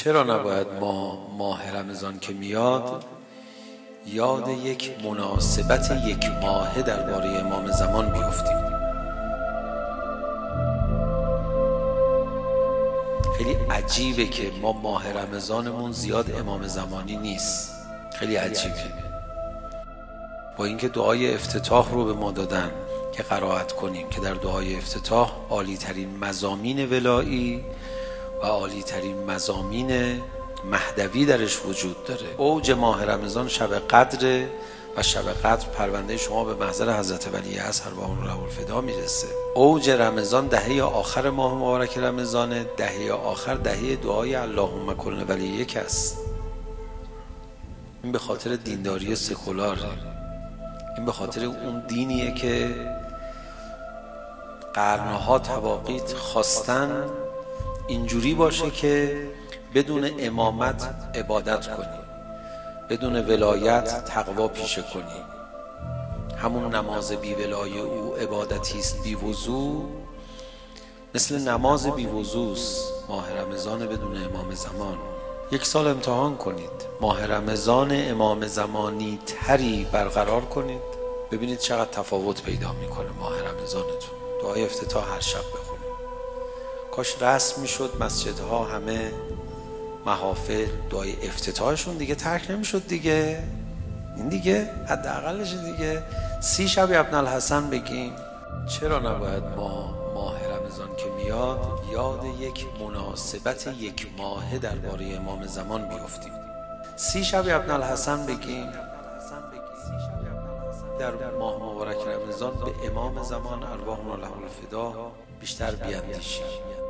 چرا نباید ما ماه رمضان که میاد یاد یک مناسبت یک ماهه درباره امام زمان بیفتیم؟ خیلی عجیبه که ما ماه رمضانمون زیاد امام زمانی نیست. خیلی عجیبه. با اینکه دعای افتتاح رو به ما دادن که قرائت کنیم که در دعای افتتاح عالی ترین مضامین ولایی و عالی ترین مضامین مهدوی درش وجود داره. اوج ماه رمضان شب قدره و شب قدر پرونده شما به محضر حضرت ولی عصر و اون له الفدا میرسه. اوج رمضان دهه آخر ماه مبارک رمضان، دهه آخر دهه دعای اللهم کل ولیک است. این به خاطر دینداری سکولاره، این به خاطر اون دینیه که قرنها تواقیت خواستن اینجوری باشه که بدون امامت عبادت کنی، بدون ولایت تقوا پیشه کنی. همون نماز بی ولای او عبادتی است بی وضو، مثل نماز بی وضوست ماه رمضان بدون امام زمان. یک سال امتحان کنید، ماه رمضان امام زمانی تری برقرار کنید، ببینید چقدر تفاوت پیدا میکنه ماه رمضانتون. دعای افتتاح هر شب بخونید. کاش رسم میشد مسجدها همه محافل دعای افتتاحشون دیگه ترک نمیشد دیگه. این دیگه حداقلش دیگه 30 شب ابن الحسن بگیم. چرا نباید ما ماه رمضان که میاد یاد یک مناسبت یک ماهه درباره امام زمان بیفتیم؟ 30 شب ابن الحسن بگیم، در ماه مبارک رمضان به امام زمان ارواحنا له الفدا بیشتر بیاندیشیم.